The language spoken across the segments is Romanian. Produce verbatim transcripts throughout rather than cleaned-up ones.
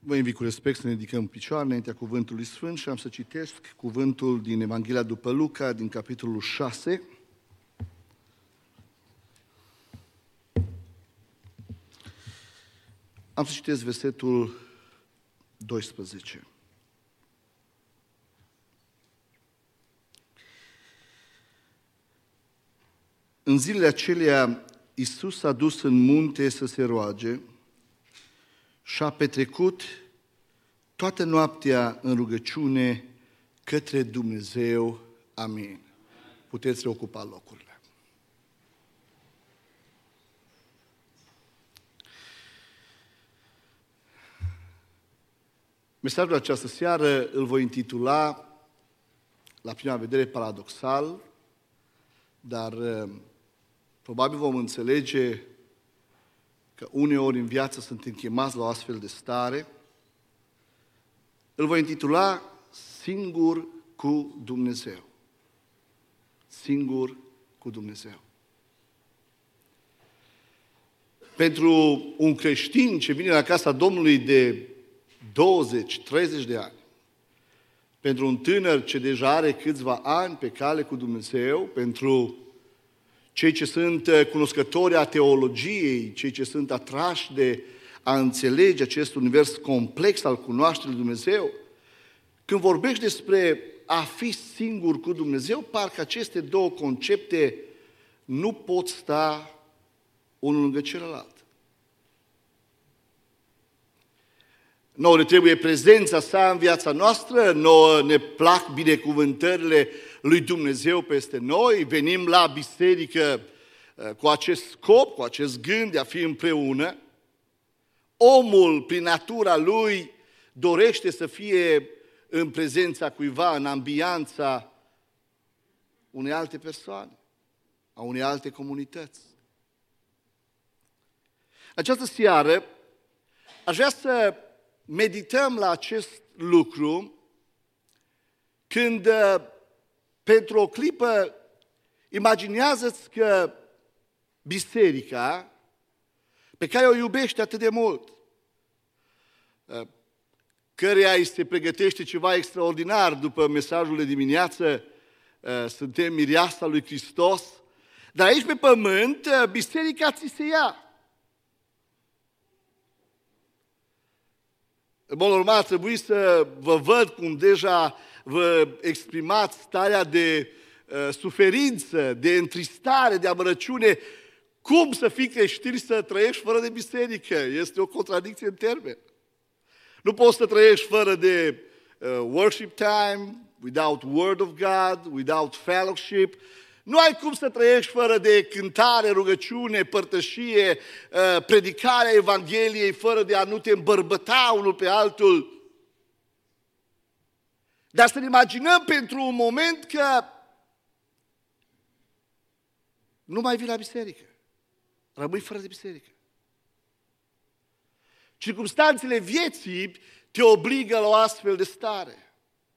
Vă invit cu respect să ne ridicăm în picioare înaintea Cuvântului Sfânt și am să citesc cuvântul din Evanghelia după Luca, din capitolul șase. Am să citesc versetul doisprezece. În zilele acelea, Iisus s-a dus în munte să se roage și a petrecut toată noaptea în rugăciune către Dumnezeu. Amin. Puteți reocupa locurile. Mesajul această seară îl voi intitula, la prima vedere, paradoxal, dar probabil vom înțelege că uneori în viață suntem chemați la o astfel de stare. Îl voi intitula Singur cu Dumnezeu. Singur cu Dumnezeu. Pentru un creștin ce vine la casa Domnului de douăzeci treizeci de ani, pentru un tânăr ce deja are câțiva ani pe cale cu Dumnezeu, pentru cei ce sunt cunoscători a teologiei, cei ce sunt atrași de a înțelege acest univers complex al cunoașterii lui Dumnezeu, când vorbești despre a fi singur cu Dumnezeu, parcă aceste două concepte nu pot sta unul lângă celălalt. Nouă ne trebuie prezența sa în viața noastră, nouă ne plac binecuvântările lui Dumnezeu peste noi, venim la biserică cu acest scop, cu acest gând de a fi împreună. Omul, prin natura lui, dorește să fie în prezența cuiva, în ambianța unei alte persoane, a unei alte comunități. Această seară aș vrea să medităm la acest lucru când, pentru o clipă, imaginează-ți că biserica, pe care o iubești atât de mult, căreia îi se pregătește ceva extraordinar după mesajul de dimineață, suntem mireasa lui Hristos, dar aici pe pământ, biserica ți se ia. În mod normal, trebuie să vă văd cum deja vă exprimați starea de uh, suferință, de întristare, de amărăciune. Cum să fii creștin să trăiești fără de biserică? Este o contradicție în termeni. Nu poți să trăiești fără de uh, worship time, without word of God, without fellowship. Nu ai cum să trăiești fără de cântare, rugăciune, părtășie, predicarea Evangheliei, fără de a nu te îmbărbăta unul pe altul. Dar să ne imaginăm pentru un moment că nu mai vii la biserică. Rămâi fără de biserică. Circumstanțele vieții te obligă la o astfel de stare.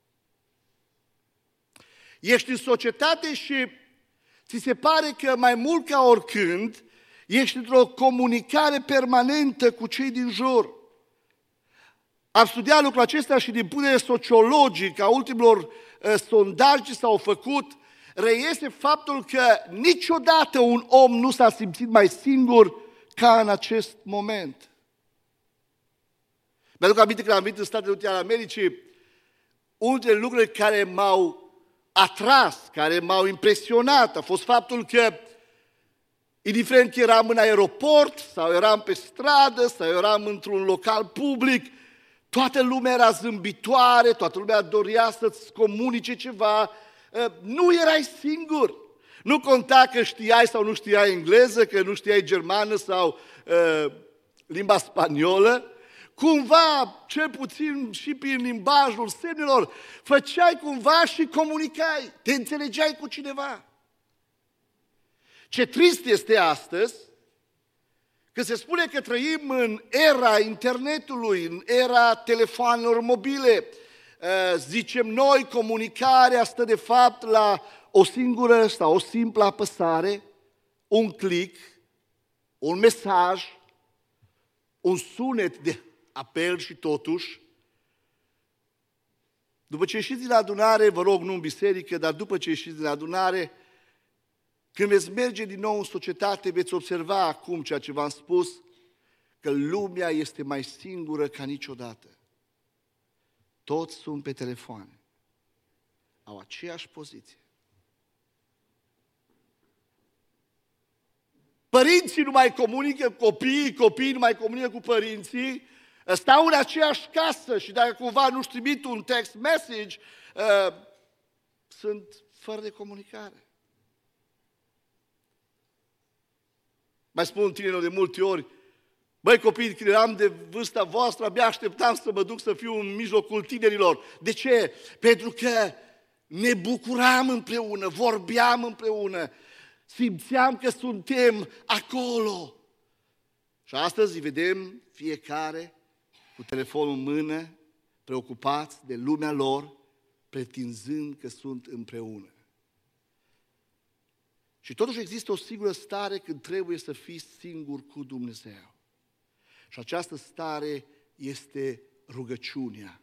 Ești în societate și ți se pare că mai mult ca oricând ești într-o comunicare permanentă cu cei din jur. Am studiat lucrul acesta și din punct de vedere sociologic, a ultimilor uh, sondaje ce s-au făcut, reiese faptul că niciodată un om nu s-a simțit mai singur ca în acest moment. Mi-aduc aminte când am venit în Statele Unite ale Americii, unul dintre lucrurile care m-au atras, care m-au impresionat, a fost faptul că, indiferent că eram în aeroport, sau eram pe stradă, sau eram într-un local public, toată lumea era zâmbitoare, toată lumea dorea să-ți comunice ceva, nu erai singur. Nu conta că știai sau nu știai engleză, că nu știai germană sau uh, limba spaniolă. Cumva, cel puțin și prin limbajul semnelor, făceai cumva și comunicai, te înțelegeai cu cineva. Ce trist este astăzi, că se spune că trăim în era internetului, în era telefonelor mobile. Zicem noi, comunicarea stă de fapt la o singură sau o simplă apăsare, un click, un mesaj, un sunet de apel și totuși, după ce ieșiți din adunare, vă rog, nu în biserică, dar după ce ieșiți din adunare, când veți merge din nou în societate, veți observa acum ceea ce v-am spus, că lumea este mai singură ca niciodată. Toți sunt pe telefoane. Au aceeași poziție. Părinții nu mai comunică cu copiii, copiii nu mai comunică cu părinții, stau în aceeași casă și dacă cumva nu-și trimit un text message, uh, sunt fără de comunicare. Mai spun tinerilor de multe ori, băi copii, când eram de vârsta voastră, abia așteptam să mă duc să fiu în mijlocul tinerilor. De ce? Pentru că ne bucuram împreună, vorbeam împreună, simțeam că suntem acolo. Și astăzi îi vedem fiecare cu telefonul în mână, preocupați de lumea lor, pretinzând că sunt împreună. Și totuși există o singură stare când trebuie să fii singur cu Dumnezeu. Și această stare este rugăciunea.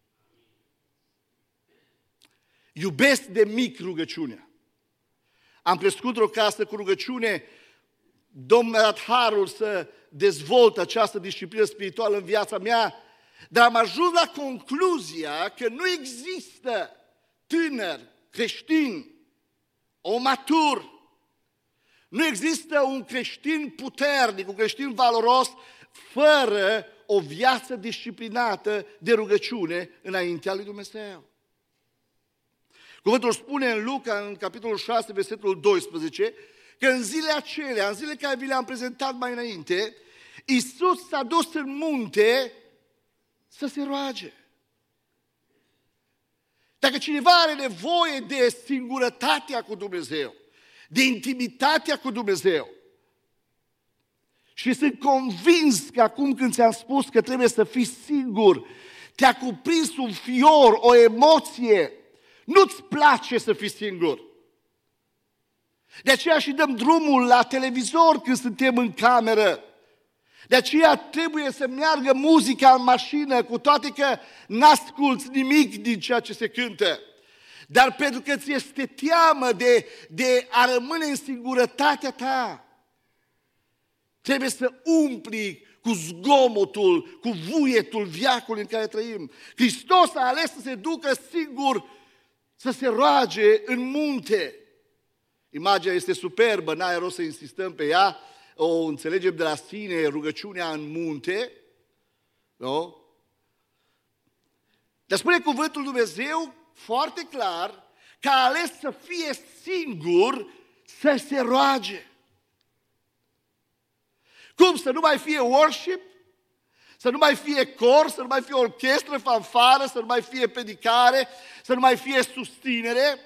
Iubesc de mic rugăciunea. Am crescut într-o casă cu rugăciune, Domnul mi-a dat harul să dezvolt această disciplină spirituală în viața mea, dar am ajuns la concluzia că nu există tânăr, creștin, om matur, nu există un creștin puternic, un creștin valoros, fără o viață disciplinată de rugăciune înaintea lui Dumnezeu. Cuvântul spune în Luca, în capitolul șase, versetul doisprezece, că în zilele acelea, în zilele care vi le-am prezentat mai înainte, Iisus s-a dus în munte să se roage. Dacă cineva are nevoie de singurătatea cu Dumnezeu, de intimitatea cu Dumnezeu, și sunt convins că acum când ți-am spus că trebuie să fii singur, te-a cuprins un fior, o emoție, nu-ți place să fii singur. De aceea și dăm drumul la televizor când suntem în cameră. De aceea trebuie să meargă muzica în mașină, cu toate că n-asculți nimic din ceea ce se cântă. Dar pentru că ți este teamă de, de a rămâne în singurătatea ta, trebuie să umpli cu zgomotul, cu vuietul viacului în care trăim. Hristos a ales să se ducă singur, să se roage în munte. Imaginea este superbă, n-ai rost să insistăm pe ea, o înțelegem de la sine, rugăciunea în munte, nu? Dar spune cuvântul lui Dumnezeu foarte clar că a ales să fie singur, să se roage. Cum? Să nu mai fie worship? Să nu mai fie cor, să nu mai fie orchestră, fanfară, să nu mai fie predicare, să nu mai fie susținere?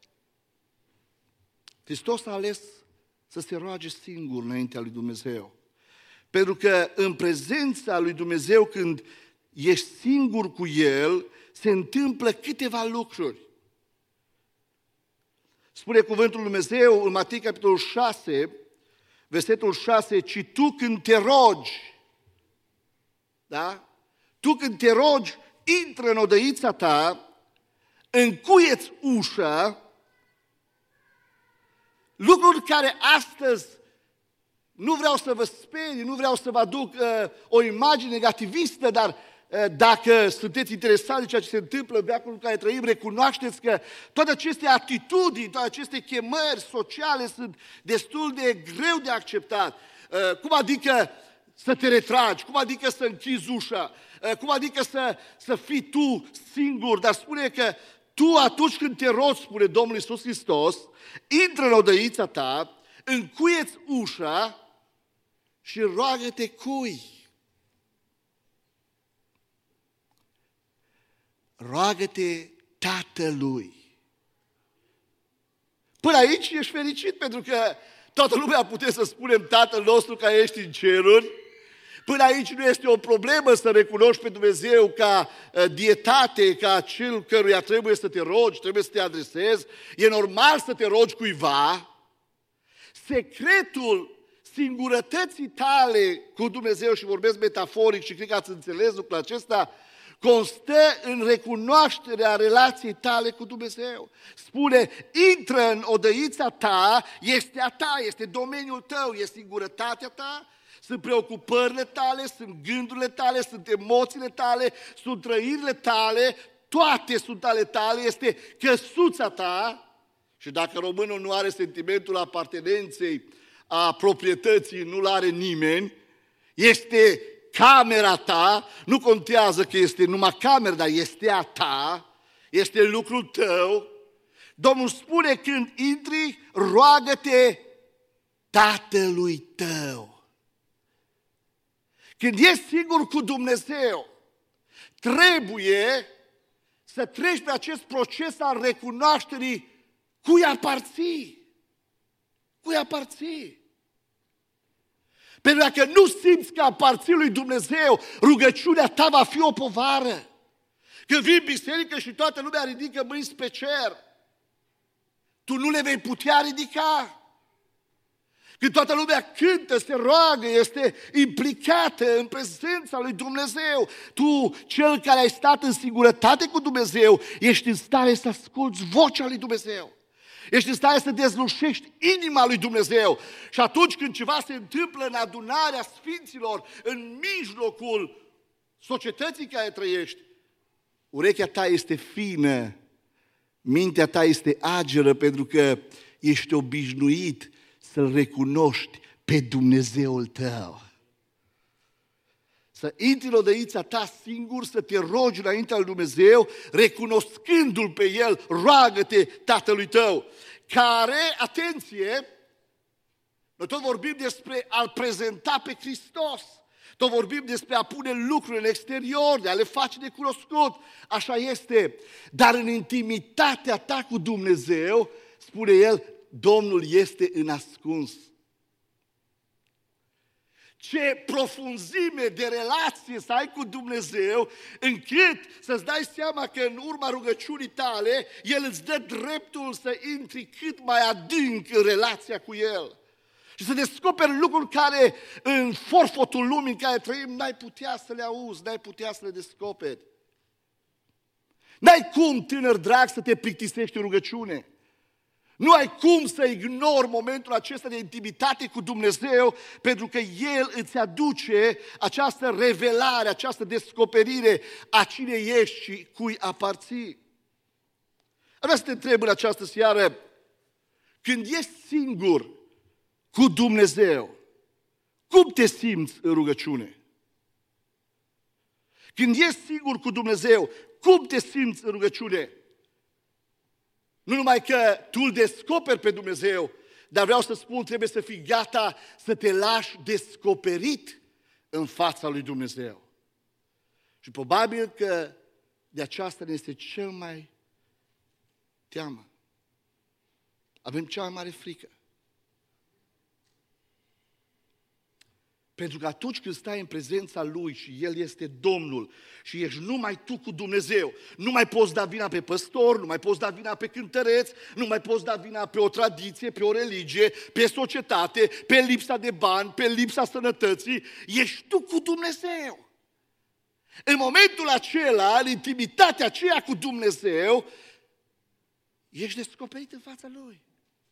Hristos a ales să se roage singur înaintea lui Dumnezeu. Pentru că în prezența lui Dumnezeu, când ești singur cu El, se întâmplă câteva lucruri. Spune cuvântul lui Dumnezeu în Matei, capitolul șase, versetul șase, ci tu când te rogi, da? Tu când te rogi, intră în odăița ta, încuie-ți ușa, lucruri care astăzi, nu vreau să vă sperii, nu vreau să vă aduc uh, o imagine negativistă, dar uh, dacă sunteți interesați de ceea ce se întâmplă în veacul în care trăim, recunoașteți că toate aceste atitudini, toate aceste chemări sociale sunt destul de greu de acceptat. Uh, cum adică să te retragi? Cum adică să închizi ușa? Uh, cum adică să, să fii tu singur? Dar spune că tu atunci când te rogi, spune Domnul Iisus Hristos, intră în odăița ta, încuie-ți ușa și roagă-te cui? Roagă-te Tatălui. Până aici ești fericit pentru că toată lumea putea să spunem Tatăl nostru care ești în ceruri. Până aici nu este o problemă să recunoști pe Dumnezeu ca dietate, ca cel căruia trebuie să te rogi, trebuie să te adresezi. E normal să te rogi cuiva. Secretul singurătății tale cu Dumnezeu, și vorbesc metaforic și cred că ați înțeles lucrul acesta, constă în recunoașterea relației tale cu Dumnezeu. Spune, intră în odăița ta, este a ta, este domeniul tău, este singurătatea ta, sunt preocupările tale, sunt gândurile tale, sunt emoțiile tale, sunt trăirile tale, toate sunt ale tale, este căsuța ta. Și dacă românul nu are sentimentul apartenenței, a proprietății, nu-l are nimeni, este camera ta, nu contează că este numai cameră, dar este a ta, este lucrul tău. Domnul spune, când intri, roagă-te Tatălui tău. Când ești singur cu Dumnezeu, trebuie să treci pe acest proces al recunoașterii cui aparții. Cui aparții. Pentru că dacă nu simți că aparții lui Dumnezeu, rugăciunea ta va fi o povară. Când vii în biserică și toată lumea ridică mâini spre cer, tu nu le vei putea ridica. Când toată lumea cântă, se roagă, este implicată în prezența lui Dumnezeu, tu, cel care ai stat în singurătate cu Dumnezeu, ești în stare să asculți vocea lui Dumnezeu. Ești în stare să dezlușești inima lui Dumnezeu. Și atunci când ceva se întâmplă în adunarea sfinților, în mijlocul societății în care trăiești, urechea ta este fină, mintea ta este ageră, pentru că ești obișnuit să-L recunoști pe Dumnezeul tău. Să intri în odăița ta singur, să te rogi înaintea lui Dumnezeu, recunoscându-L pe El, roagă-te Tatălui tău, care, atenție, noi tot vorbim despre a-L prezenta pe Hristos, tot vorbim despre a pune lucruri în exterior, de a le face de cunoscut, așa este, dar în intimitatea ta cu Dumnezeu, spune El, Domnul este în ascuns. Ce profunzime de relație să ai cu Dumnezeu, încât să-ți dai seama că în urma rugăciunii tale, El îți dă dreptul să intri cât mai adânc în relația cu El. Și să descoperi lucruri care în forfotul lumii în care trăim n-ai putea să le auzi, n-ai putea să le descoperi. N-ai cum, tânăr drag, să te plictisești în rugăciune. Nu ai cum să ignori momentul acesta de intimitate cu Dumnezeu, pentru că El îți aduce această revelare, această descoperire a cine ești și cui aparții. Vreau să te întreb în această seară, când ești singur cu Dumnezeu, cum te simți în rugăciune? Când ești singur cu Dumnezeu, cum te simți în rugăciune? Nu numai că tu îl descoperi pe Dumnezeu, dar vreau să spun, trebuie să fii gata să te lași descoperit în fața lui Dumnezeu. Și probabil că de aceasta ne este cel mai teamă. Avem cea mai mare frică. Pentru că atunci când stai în prezența Lui și El este Domnul și ești numai tu cu Dumnezeu, nu mai poți da vina pe păstor, nu mai poți da vina pe cântăreț, nu mai poți da vina pe o tradiție, pe o religie, pe societate, pe lipsa de bani, pe lipsa sănătății, ești tu cu Dumnezeu. În momentul acela, în intimitatea aceea cu Dumnezeu, ești descoperit în fața Lui.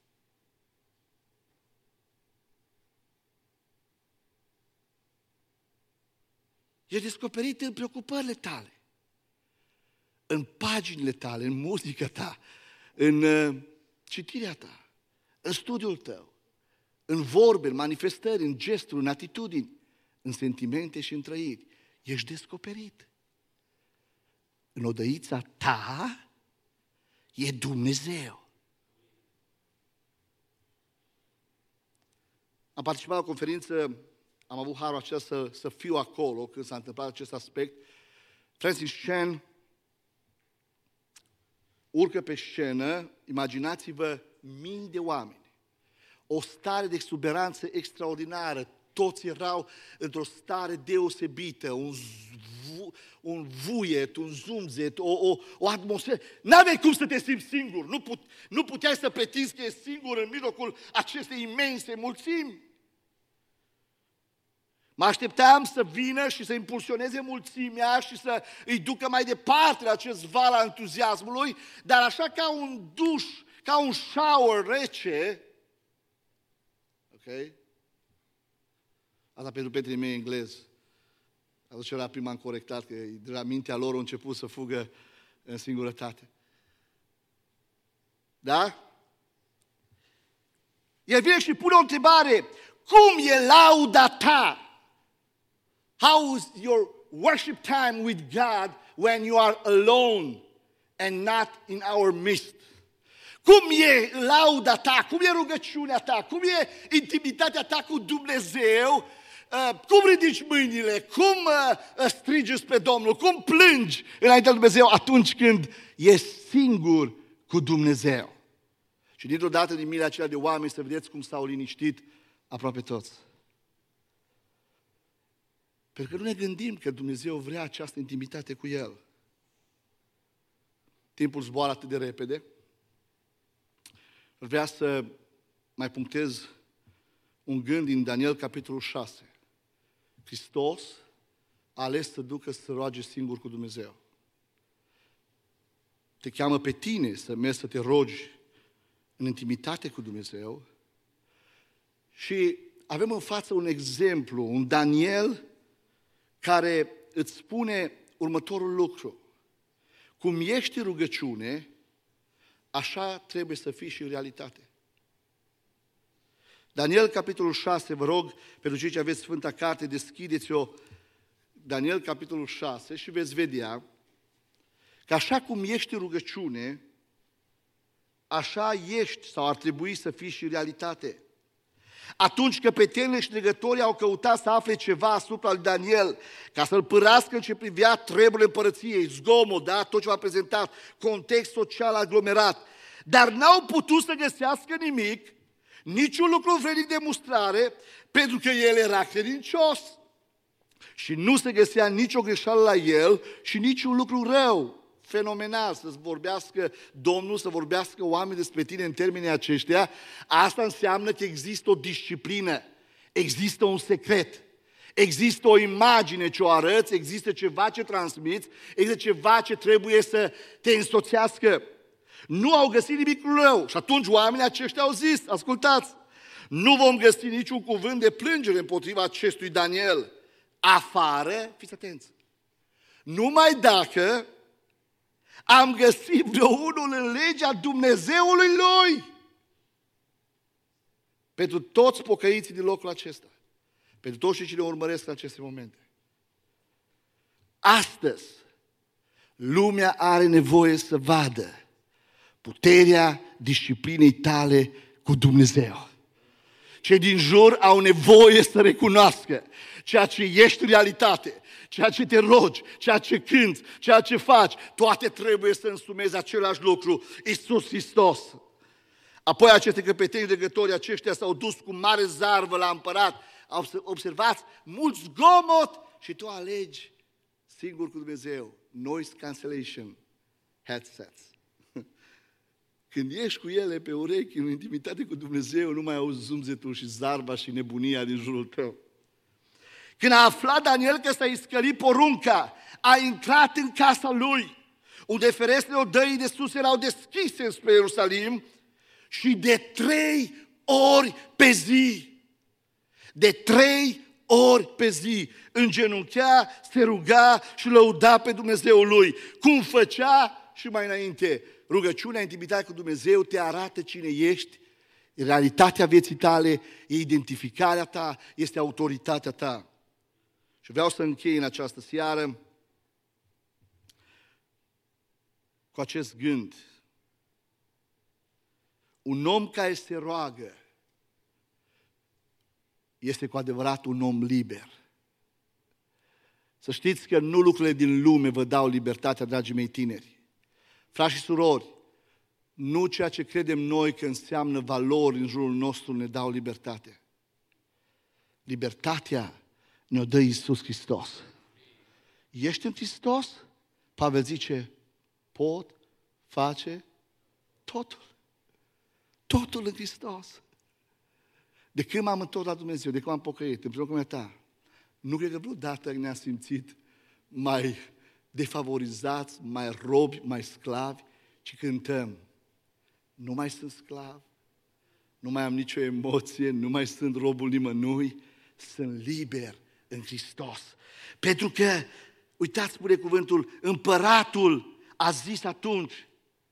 Ești descoperit în preocupările tale, în paginile tale, în muzica ta, în uh, citirea ta, în studiul tău, în vorbe, în manifestări, în gesturi, în atitudini, în sentimente și în trăiri. Ești descoperit. În odăița ta e Dumnezeu. Am participat la o conferință, am avut harul acesta să, să fiu acolo când s-a întâmplat acest aspect. Francis Chan urcă pe scenă, imaginați-vă mii de oameni, o stare de exuberanță extraordinară, toți erau într-o stare deosebită, un, zvu, un vuiet, un zumzet, o, o, o atmosferă. N-aveai cum să te simți singur, nu, put, nu puteai să pretinzi că ești singur în mijlocul acestei imense mulțimi. Mă așteptam să vină și să impulsioneze mulțimea și să îi ducă mai departe la acest val al entuziasmului, dar așa ca un duș, ca un shower rece, ok? Asta pentru prietenii mei englezi. Atunci era prima am corectat, că de la mintea lor a început să fugă în singurătate. Da? El vine și pune o întrebare. Cum e lauda ta? How is your worship time with God when you are alone and not in our midst? Cum e lauda ta? Cum e rugăciunea ta? Cum e intimitatea ta cu Dumnezeu? Uh, cum ridici mâinile? Cum uh, strigi spre Domnul? Cum plângi înaintea lui Dumnezeu atunci când ești singur cu Dumnezeu? Și dintr-o dată din miile acelea de oameni să vedeți cum s-au liniștit aproape toți. Pentru că nu ne gândim că Dumnezeu vrea această intimitate cu El. Timpul zboară atât de repede. Vreau să mai punctez un gând din Daniel, capitolul șase. Hristos a ales să ducă să se roage singur cu Dumnezeu. Te cheamă pe tine să mergi să te rogi în intimitate cu Dumnezeu și avem în față un exemplu, un Daniel care îți spune următorul lucru. Cum ești în rugăciune, așa trebuie să fii și în realitate. Daniel, capitolul șase, vă rog, pentru cei ce aveți Sfânta Carte, deschideți-o, Daniel, capitolul șase, și veți vedea că așa cum ești în rugăciune, așa ești sau ar trebui să fii și în realitate. Atunci căpetenile și legătorii au căutat să afle ceva asupra lui Daniel, ca să-l părască în ce privea treburile împărăției, zgomot, da? Tot ce v-a prezentat, context social aglomerat. Dar n-au putut să găsească nimic, niciun lucru vrednic de mustrare, pentru că el era credincios. Și nu se găsea nicio greșeală la el și niciun lucru rău. Fenomenal să-ți vorbească Domnul, să vorbească oameni despre tine în termenii aceștia. Asta înseamnă că există o disciplină, există un secret, există o imagine ce o arăți, există ceva ce transmiți, există ceva ce trebuie să te însoțească. Nu au găsit nimic rău și atunci oamenii aceștia au zis, ascultați, nu vom găsi niciun cuvânt de plângere împotriva acestui Daniel, afară, fiți atenți, numai dacă am găsit vreo unul în legea Dumnezeului lui. Pentru toți pocăiții din locul acesta. Pentru toți cei ce ne urmăresc în aceste momente. Astăzi, lumea are nevoie să vadă puterea disciplinei tale cu Dumnezeu. Cei din jur au nevoie să recunoască ceea ce ești în realitate, ceea ce te rogi, ceea ce cânți, ceea ce faci, toate trebuie să însumezi același lucru, Iisus Hristos. Apoi aceste căpeteni legători aceștia s-au dus cu mare zarvă la împărat, observați, mult zgomot și tu alegi singur cu Dumnezeu, noise cancellation headsets. Când ești cu ele pe urechi, în intimitate cu Dumnezeu, nu mai auzi zumzetul și zarba și nebunia din jurul tău. Când a aflat Daniel că s-a iscălit porunca, a intrat în casa lui, unde ferestrele odăii de sus erau deschise spre Ierusalim și de trei ori pe zi, de trei ori pe zi, îngenunchea, se ruga și lăuda pe Dumnezeul lui, cum făcea și mai înainte. Rugăciunea, intimitatea cu Dumnezeu te arată cine ești, realitatea vieții tale, e identificarea ta, este autoritatea ta. Și vreau să închei în această seară cu acest gând. Un om care se roagă este cu adevărat un om liber. Să știți că nu lucrurile din lume vă dau libertatea, dragii mei tineri. Frați și surori, nu ceea ce credem noi că înseamnă valori în jurul nostru ne dau libertate. Libertatea ne-o dă Iisus Hristos. Ești în Hristos? Pavel zice, pot face totul. Totul în Hristos. De când m-am întors la Dumnezeu, de când m-am pocăit, împreună cu mea ta, Nu cred că vreodată ne-a simțit mai defavorizați, mai robi, mai sclavi, ci cântăm. Nu mai sunt sclav, nu mai am nicio emoție, nu mai sunt robul nimănui, sunt liber în Hristos. Pentru că, uitați, spune cuvântul, împăratul a zis atunci,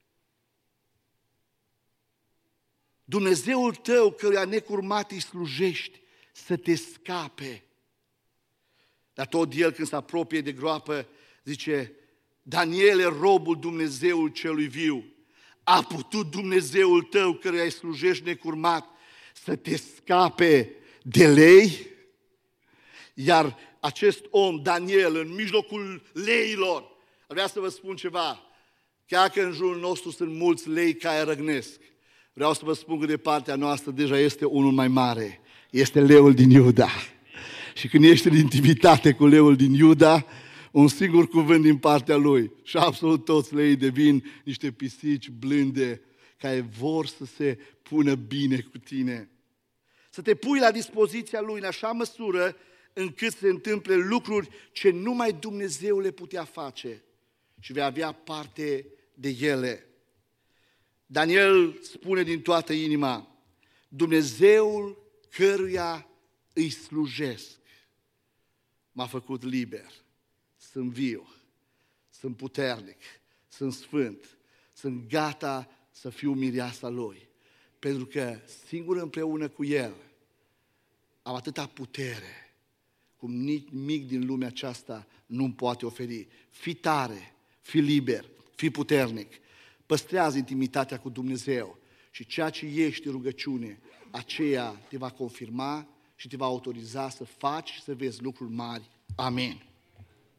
Dumnezeul tău căruia necurmat îi slujești să te scape. Dar tot el când se apropie de groapă zice, Daniele, robul Dumnezeul celui viu, a putut Dumnezeul tău căruia îi slujești necurmat să te scape de lei? Iar acest om, Daniel, în mijlocul leilor, vreau să vă spun ceva, chiar că în jurul nostru sunt mulți lei care răgnesc, vreau să vă spun că de partea noastră deja este unul mai mare, este leul din Iuda. Și când ești în intimitate cu leul din Iuda, un singur cuvânt din partea lui și absolut toți leii devin niște pisici blânde care vor să se pună bine cu tine. Să te pui la dispoziția lui în așa măsură încât să se întâmple lucruri ce numai Dumnezeu le putea face și vei avea parte de ele. Daniel spune din toată inima, Dumnezeul căruia îi slujesc m-a făcut liber, sunt viu, sunt puternic, sunt sfânt, sunt gata să fiu mireasa lui, pentru că singur împreună cu el am atâta putere cum nimic din lumea aceasta nu-mi poate oferi. Fii tare, fii liber, fii puternic, păstrează intimitatea cu Dumnezeu și ceea ce ești în rugăciune, aceea te va confirma și te va autoriza să faci și să vezi lucruri mari. Amin.